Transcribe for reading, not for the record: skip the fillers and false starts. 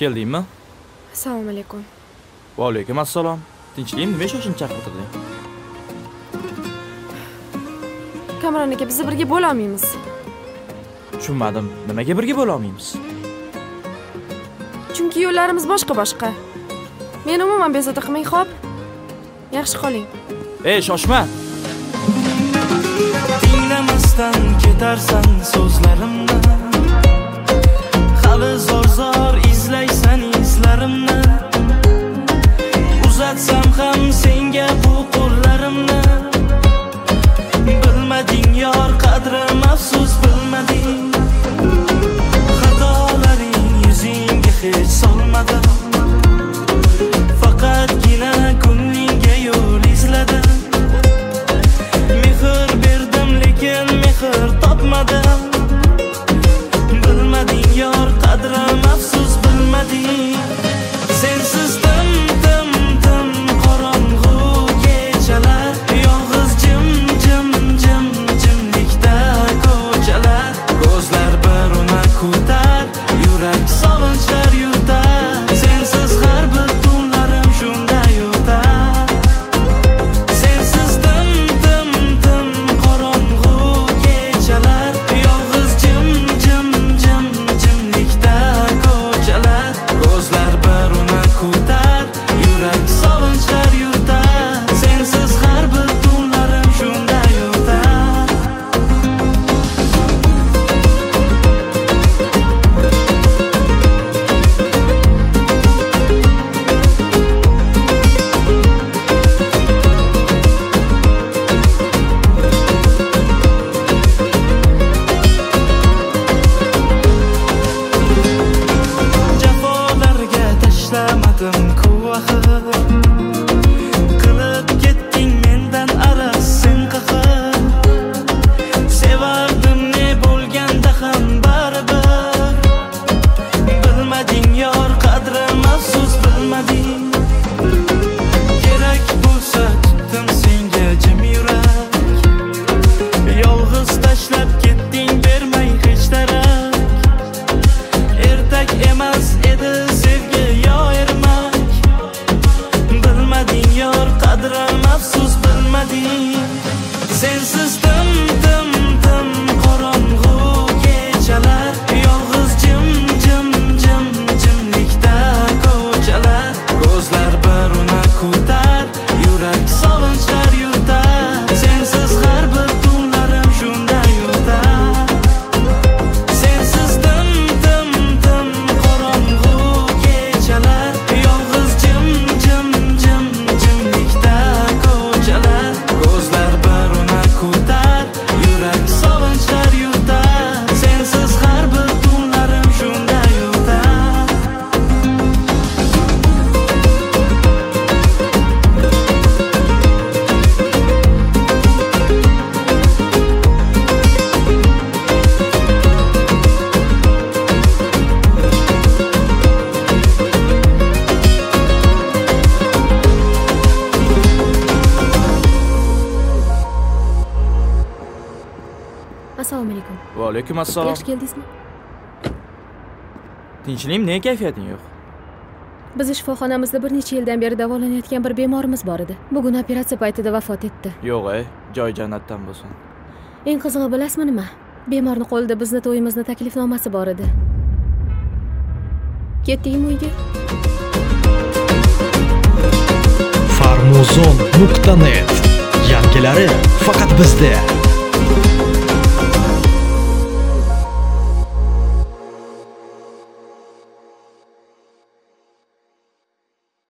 Keldingmi? Assalomu alaykum. Va alaykum assalom. Tinchlikmi? Nima shoshilib chaqirtirding? Kamron aka, biz birga bo'la olmaymiz. Tushunmadim. Nimaga birga bo'la olmaymiz? Chunki yo'llarimiz boshqa. Meni umuman bezovta qilmang, xo'p? Yaxshi qoling. Shoshma. Tinglamasdan ketarsan so'zlarimni. Hali zor izlaysan izlarimni. Uzatsam ham senga bu qo'llarimni. Bilmading yor qadrim, afsus bilmading. Xatolaring yuzingga hech solmadim. Faqatgina ko'nglingga yo'l izladim. Mehr berdim lekin mehr topmadim. Bilmading yor qadrim, afsus bilmading. Sensiz tim qorong'u kechalar, yolg'iz jimlikda ko'chalar. Ko'zlar bir una kutar, yurak sog'inchlar yutar. Sensiz har bir tunlarim shunday o'tar. Sensiz tim qorong'u kechalar, yolg'iz jimlikda ko'chalar. Ko'zlar bir una kutar, yurak sog'inchlar yutar. Sensiz har bir tunlarim shunday o'tar. Jafolarga tashlamadim ku-axir. Qilib ketding mendan araz sen qahr. Sevardim ne bo'lganda ham baribir. Bilmading yor qadrim, afsus bilmading. Kerak bo'lsa tutdim senga jim yurak. Yolg'iz tashlab ketding bermay hech darak. Ertak emas edi sevgi yo ermak. Bilmading yor qadrim, afsus bilmading. Sensiz tim qorong'u kechalar, yolg'iz jimlikda ko'chalar. Ko'zlar bir una kutar, yurak sog'inchlar yutar. Sensiz har bir tunlarim shunday o'tar. Sensiz tim qorong'u kechalar, yolg'iz jimlikda ko'chalar. Ko'zlar bir una kutar, yurak sog'inchlar yutar. Sensiz har bir tunlarim shunday o'tar. Assalomu alaykum. Va alaykum assalom. Yaxshi keldingizmi? Tinchlikmi? Nega kayfiyating yo'q? Bizni shifoxonamizda bir necha yildan beri davolanayotgan bir bemorimiz bor edi. Bugun operatsiya paytida vafot etdi. Yo'q, joy jannatdan bo'lsin. Eng qizig'i bilasizmi nima? Bemorning qo'lida bizni to'yimizni taklifnomasi bor edi. Ketdingmi uyga? Farmuzon.net yangilari faqat bizda.